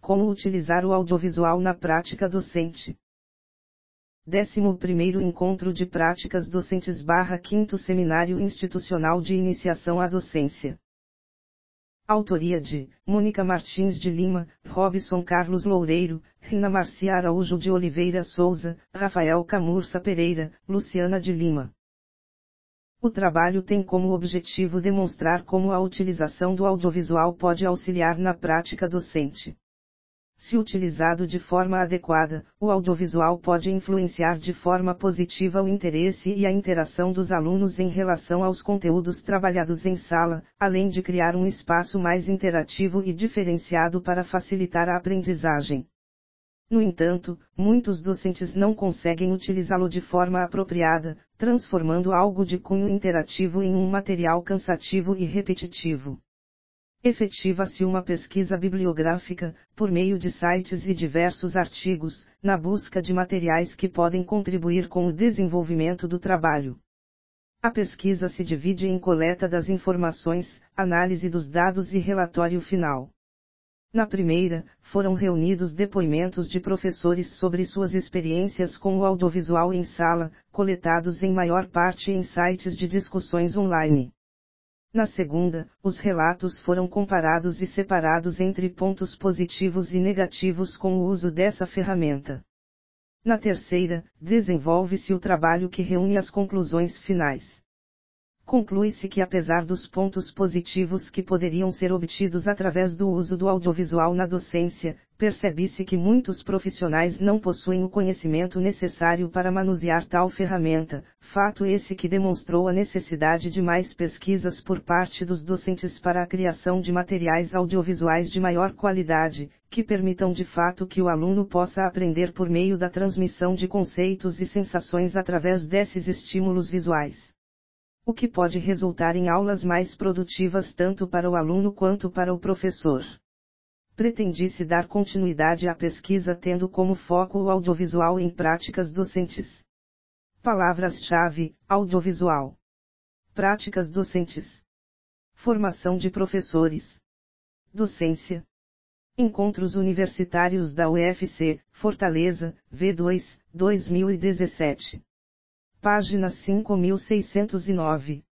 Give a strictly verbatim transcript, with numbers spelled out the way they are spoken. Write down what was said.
Como utilizar o audiovisual na prática docente. décimo primeiro Encontro de Práticas Docentes barra quinto Seminário Institucional de Iniciação à Docência. Autoria de Mônica Martins de Lima, Robson Carlos Loureiro, Rina Marcia Araújo de Oliveira Souza, Rafael Camurça Pereira, Luciana de Lima. O trabalho tem como objetivo demonstrar como a utilização do audiovisual pode auxiliar na prática docente. Se utilizado de forma adequada, o audiovisual pode influenciar de forma positiva o interesse e a interação dos alunos em relação aos conteúdos trabalhados em sala, além de criar um espaço mais interativo e diferenciado para facilitar a aprendizagem. No entanto, muitos docentes não conseguem utilizá-lo de forma apropriada, transformando algo de cunho interativo em um material cansativo e repetitivo. Efetiva-se uma pesquisa bibliográfica, por meio de sites e diversos artigos, na busca de materiais que podem contribuir com o desenvolvimento do trabalho. A pesquisa se divide em coleta das informações, análise dos dados e relatório final. Na primeira, foram reunidos depoimentos de professores sobre suas experiências com o audiovisual em sala, coletados em maior parte em sites de discussões online. Na segunda, os relatos foram comparados e separados entre pontos positivos e negativos com o uso dessa ferramenta. Na terceira, desenvolve-se o trabalho que reúne as conclusões finais. Conclui-se que apesar dos pontos positivos que poderiam ser obtidos através do uso do audiovisual na docência, percebe-se que muitos profissionais não possuem o conhecimento necessário para manusear tal ferramenta, fato esse que demonstrou a necessidade de mais pesquisas por parte dos docentes para a criação de materiais audiovisuais de maior qualidade, que permitam de fato que o aluno possa aprender por meio da transmissão de conceitos e sensações através desses estímulos visuais. O que pode resultar em aulas mais produtivas tanto para o aluno quanto para o professor. Pretendia-se dar continuidade à pesquisa tendo como foco o audiovisual em práticas docentes. Palavras-chave: audiovisual. Práticas docentes. Formação de professores. Docência. Encontros Universitários da U F C, Fortaleza, V dois, dois mil e dezessete. Página cinco mil seiscentos e nove.